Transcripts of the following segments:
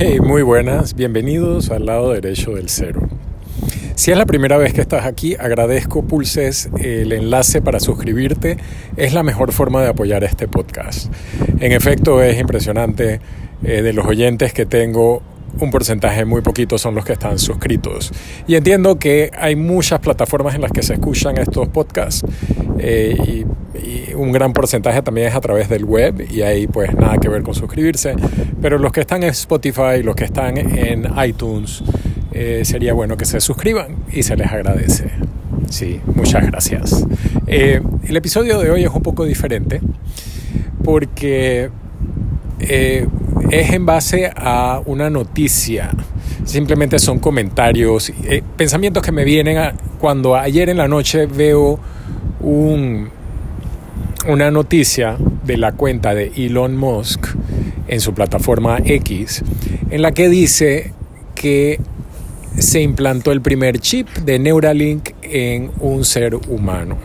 Hey, muy buenas, bienvenidos al lado derecho del cero. Si es la primera vez que estás aquí, agradezco pulses el enlace para suscribirte. Es la mejor forma de apoyar este podcast. En efecto, es impresionante. De los oyentes que tengo, un porcentaje muy poquito son los que están suscritos. Y entiendo que hay muchas plataformas en las que se escuchan estos podcasts y un gran porcentaje también es a través del web y ahí pues nada que ver con suscribirse. Pero los que están en Spotify, los que están en iTunes, sería bueno que se suscriban y se les agradece. Sí, muchas gracias. El episodio de hoy es un poco diferente porque es en base a una noticia. Simplemente son comentarios, pensamientos que me vienen cuando ayer en la noche veo una noticia de la cuenta de Elon Musk en su plataforma X, en la que dice que se implantó el primer chip de Neuralink en un ser humano.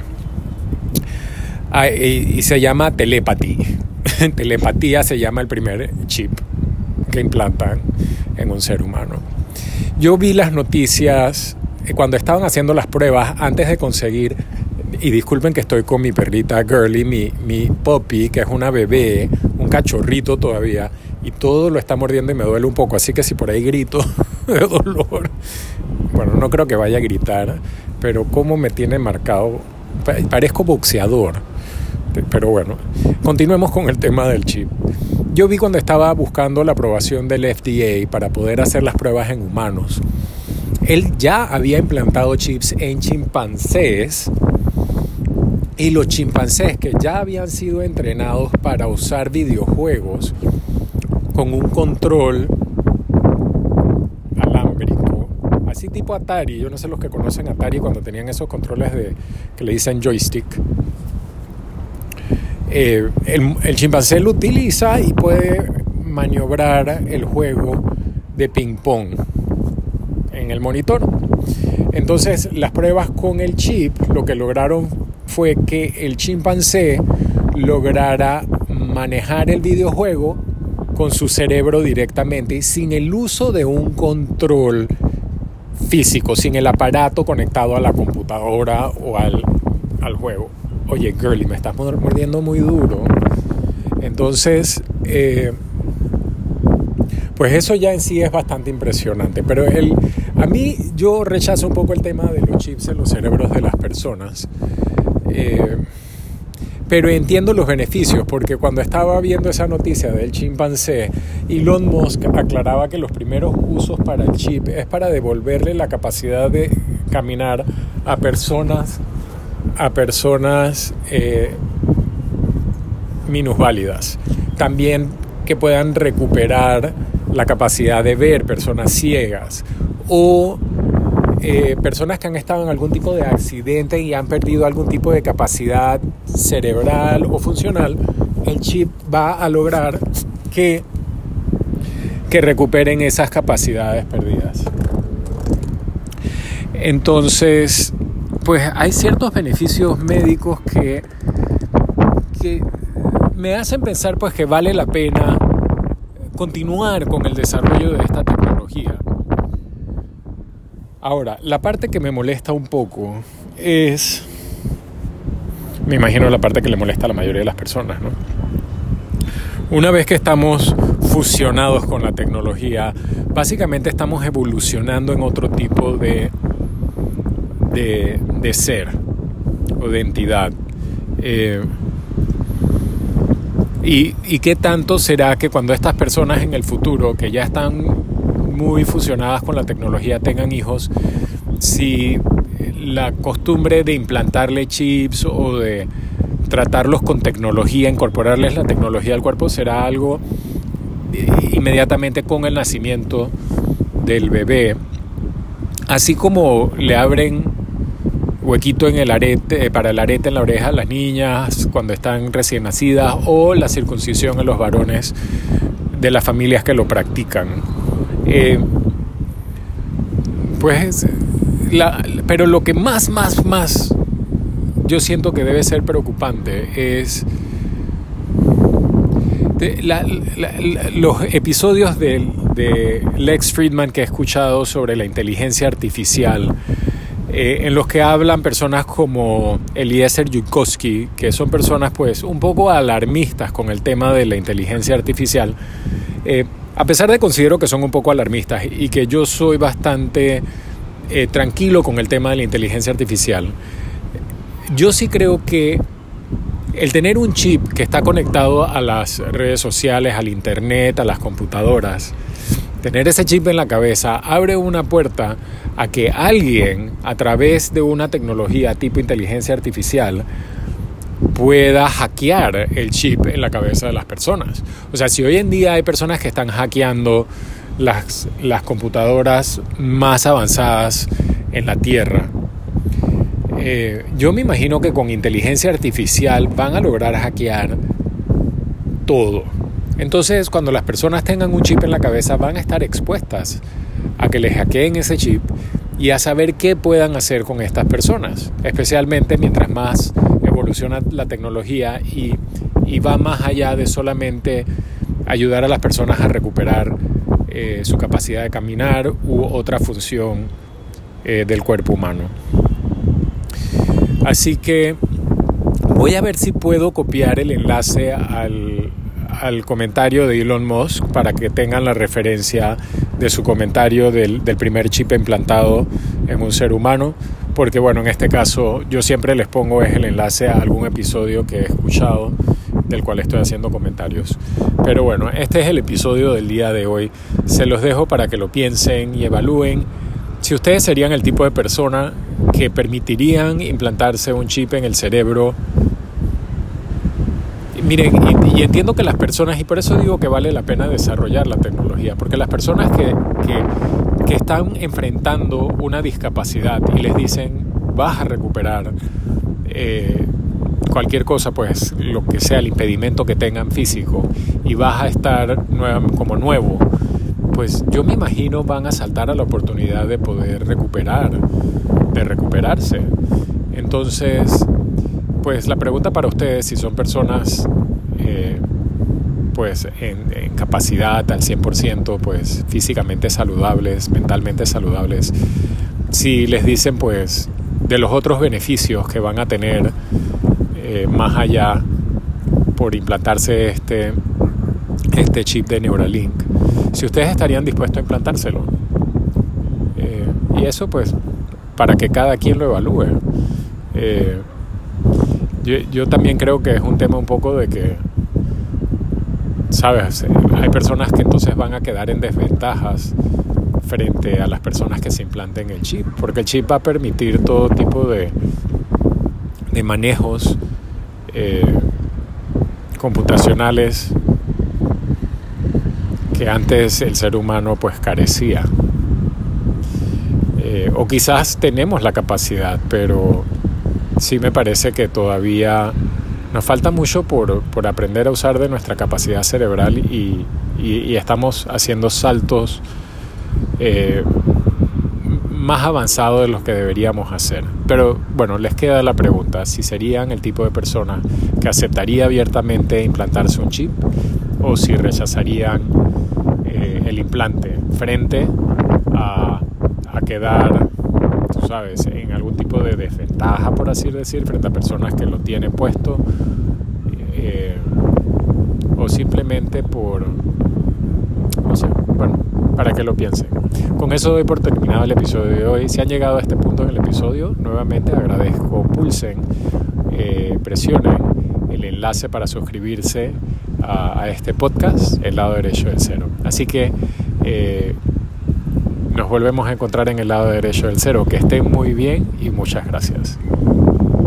Y se llama telepathy. Telepatía se llama el primer chip que implantan en un ser humano. Yo vi las noticias cuando estaban haciendo las pruebas antes de conseguir, y disculpen que estoy con mi perrita Girly, mi puppy, que es una bebé, un cachorrito todavía, y todo lo está mordiendo y me duele un poco, así que si por ahí grito de dolor, bueno, no creo que vaya a gritar, pero como me tiene marcado, parezco boxeador. Pero bueno, continuemos con el tema del chip. Yo vi cuando estaba buscando la aprobación del FDA para poder hacer las pruebas en humanos, él ya había implantado chips en chimpancés, y los chimpancés que ya habían sido entrenados para usar videojuegos con un control alámbrico, así tipo Atari. Yo no sé los que conocen Atari cuando tenían esos controles que le dicen joystick. El chimpancé lo utiliza y puede maniobrar el juego de ping pong en el monitor. Entonces las pruebas con el chip lo que lograron fue que el chimpancé lograra manejar el videojuego con su cerebro directamente, sin el uso de un control físico, sin el aparato conectado a la computadora o al juego. Oye, Girly, me estás mordiendo muy duro. Entonces, pues eso ya en sí es bastante impresionante. Pero a mí yo rechazo un poco el tema de los chips en los cerebros de las personas. Pero entiendo los beneficios, porque cuando estaba viendo esa noticia del chimpancé, Elon Musk aclaraba que los primeros usos para el chip es para devolverle la capacidad de caminar a personas minusválidas. También que puedan recuperar la capacidad de ver, personas ciegas o personas que han estado en algún tipo de accidente y han perdido algún tipo de capacidad cerebral o funcional. El chip va a lograr que recuperen esas capacidades perdidas. Entonces, pues hay ciertos beneficios médicos que me hacen pensar pues que vale la pena continuar con el desarrollo de esta tecnología. Ahora, la parte que me molesta un poco es, me imagino la parte que le molesta a la mayoría de las personas, ¿no? Una vez que estamos fusionados con la tecnología, básicamente estamos evolucionando en otro tipo de ser o de entidad. ¿Y qué tanto será que cuando estas personas en el futuro, que ya están muy fusionadas con la tecnología, tengan hijos, si la costumbre de implantarle chips o de tratarlos con tecnología, incorporarles la tecnología al cuerpo, será algo inmediatamente con el nacimiento del bebé, así como le abren huequito en el arete, para el arete en la oreja a las niñas cuando están recién nacidas, o la circuncisión en los varones de las familias que lo practican. Pero lo que más yo siento que debe ser preocupante es los episodios del de Lex Fridman que he escuchado sobre la inteligencia artificial, en los que hablan personas como Eliezer Yudkowsky, que son personas pues un poco alarmistas con el tema de la inteligencia artificial, a pesar de considero que son un poco alarmistas y que yo soy bastante tranquilo con el tema de la inteligencia artificial. Yo sí creo que el tener un chip que está conectado a las redes sociales, al internet, a las computadoras, tener ese chip en la cabeza abre una puerta a que alguien, a través de una tecnología tipo inteligencia artificial, pueda hackear el chip en la cabeza de las personas. O sea, si hoy en día hay personas que están hackeando las computadoras más avanzadas en la Tierra, yo me imagino que con inteligencia artificial van a lograr hackear todo. Entonces, cuando las personas tengan un chip en la cabeza, van a estar expuestas a que les hackeen ese chip y a saber qué puedan hacer con estas personas, especialmente mientras más evoluciona la tecnología y va más allá de solamente ayudar a las personas a recuperar su capacidad de caminar u otra función del cuerpo humano. Así que voy a ver si puedo copiar el enlace al comentario de Elon Musk para que tengan la referencia de su comentario del primer chip implantado en un ser humano, porque bueno, en este caso yo siempre les pongo el enlace a algún episodio que he escuchado del cual estoy haciendo comentarios. Pero bueno, este es el episodio del día de hoy. Se los dejo para que lo piensen y evalúen si ustedes serían el tipo de persona que permitirían implantarse un chip en el cerebro. Miren, y entiendo que las personas, y por eso digo que vale la pena desarrollar la tecnología, porque las personas que están enfrentando una discapacidad y les dicen vas a recuperar cualquier cosa, pues lo que sea el impedimento que tengan físico, y vas a estar como nuevo, pues yo me imagino van a saltar a la oportunidad de poder recuperarse. Entonces, pues la pregunta para ustedes, si son personas pues en capacidad al 100%, pues físicamente saludables, mentalmente saludables, si les dicen pues de los otros beneficios que van a tener más allá por implantarse este chip de Neuralink, si ustedes estarían dispuestos a implantárselo, y eso pues para que cada quien lo evalúe. Yo también creo que es un tema un poco de que, ¿sabes? Hay personas que entonces van a quedar en desventajas frente a las personas que se implanten el chip, porque el chip va a permitir todo tipo de manejos computacionales que antes el ser humano pues carecía. O quizás tenemos la capacidad, pero sí me parece que todavía nos falta mucho por aprender a usar de nuestra capacidad cerebral y estamos haciendo saltos más avanzados de los que deberíamos hacer. Pero bueno, les queda la pregunta, si serían el tipo de persona que aceptaría abiertamente implantarse un chip o si rechazarían el implante frente a quedar, tú sabes, en algún tipo de desventaja, por así decir, frente a personas que lo tienen puesto, o simplemente por, no sé, bueno, para que lo piensen. Con eso doy por terminado el episodio de hoy. Si han llegado a este punto en el episodio, nuevamente agradezco, pulsen, presionen el enlace para suscribirse a este podcast, El Lado Derecho del Cero. Así que nos volvemos a encontrar en El Lado Derecho del Cero. Que estén muy bien y muchas gracias.